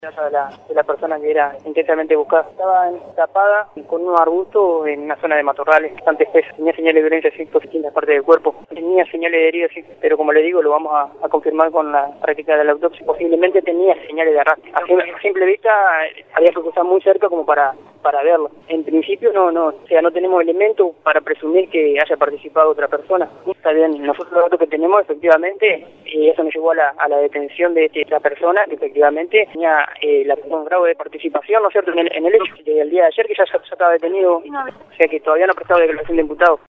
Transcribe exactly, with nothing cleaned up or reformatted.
De la, de la persona que era intensamente buscada. Estaba tapada con un arbusto en una zona de matorrales bastante espesa. Tenía señales de violencia sí, por distintas partes del cuerpo. Tenía señales de heridas, sí, pero como le digo, lo vamos a, a confirmar con la práctica de la autopsia. Posiblemente tenía señales de arrastre. A simple, a simple vista había que estar muy cerca como para, para verlo. En principio no, no, o sea, no tenemos elementos para presumir que haya participado otra persona. Está bien, nosotros los datos que tenemos efectivamente, y eso nos llevó a la, a la detención de esta persona, que efectivamente tenía eh, la, un grado de participación, ¿no es cierto?, en el, en el hecho del día de ayer, que ya, ya estaba detenido, o sea que todavía no ha prestado declaración de imputado.